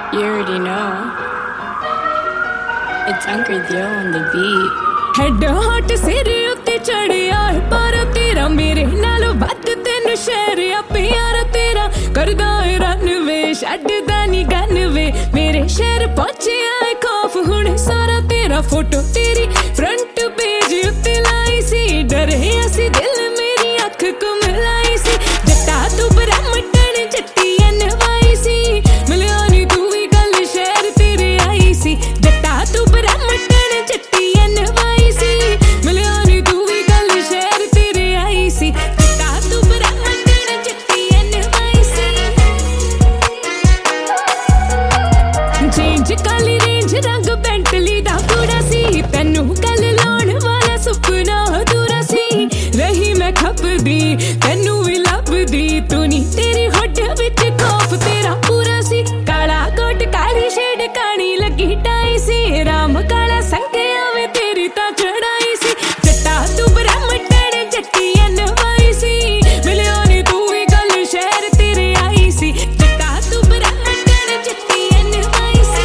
You already know. It's Uncle Dio on the beat. Head hot सिर उत्ते चढ़िया पर तेरा मेरे नालों बात तेनू शेर आ प्यार तेरा करदा है रनवे छड्डदा नी गनवे मेरे शहर पहुंचिया है खौफ हुण सारा तेरा फोटो तेरी फ्रंट पेज उत्ते लाई सी डरे असी दिल मेरी अख को मिलाई सी जट्टा तू ब्रह्मटन जट्टी अनवाई सी मिलिया नी तू भी गल शहर तेरे आई सी जट्टा तू ब्रह्मटन जट्टी अनवाई सी मिलिया नी तू भी गल शहर तेरे आई सी जट्टा तू ब्रह्मटन जट्टी अनवाई सी चेंज काली रेंज रंग बेंटली दा पूरा सी तैनू गल लाउण वाला सुपना अधूरा सी रही मैं खपदी तैनू भी लभदी तू नी तेरी होठ विच खौफ तेरा पूरा सी काला कोट काली शेड कानी लगी टाई सी राम काला संगिया वे तेरी ता चढ़ाई सी जट्टा तू ब्रह्मटन जट्टी अनवाई सी मिलिया नी तू भी गल शहर तेरे आई सी जट्टा तू ब्रह्मटन जट्टी अनवाई सी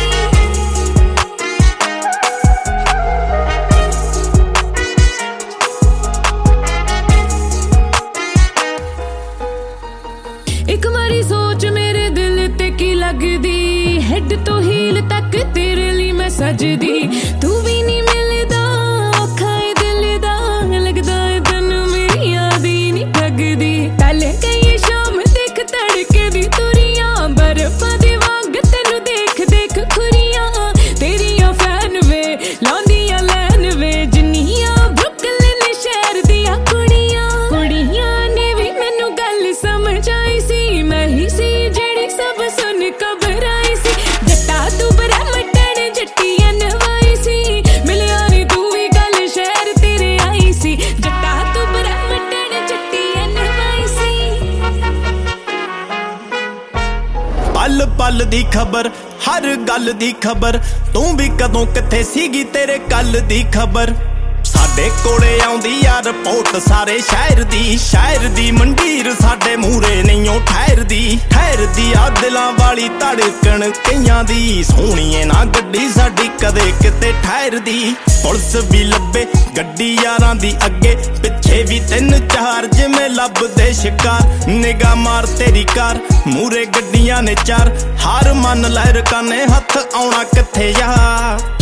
एक बारी सोच मेरे दिल ते की लगदी हेड तो हील तक तेरे लिए मैं सजदी तू भी नहीं मिलदा औखा है दिल दा लगदा है तैनू मेरी याद ही नहीं लगदी पहले कई शाम देख तड़के दी तुरियां बर्फां दे वांग तैनू देख देख खुरियां तेरियां फैन वे लांदियां लैन वे जिन्नियां ब्रुकलिन शहर दियां कुड़ियां ने भी मैनू गल समझ आई सी मैं ही सी जेड़ी सब सुन घबराई सी जट्टा तू ब्रह्मटन जट्टी अनवाई सी मिलिया नी तू भी गल शहर तेरे आई सी जट्टा तू ब्रह्मटन जट्टी अनवाई सी पल पल दी खबर हर गल दी खबर तू भी कदों किथे सीगी तेरे कल दी खबर साडे कोले आउंदी आ रिपोर्ट सारे शहर दी मंडीर साडे मूरे नहीं ठहरदी आ दिलां वाली धड़कन कईयां दी सोहणीए ना गड्डी साडी कदे किते ठहरदी पुलिस भी लब्बे गड्डी यारां दी अगे पिछे भी 3-4 जिवें लभदे शिकार निगाह मार तेरी कार मूरे गड्डियां ने चार हार मन लहर काने हथ आउणा किथे यार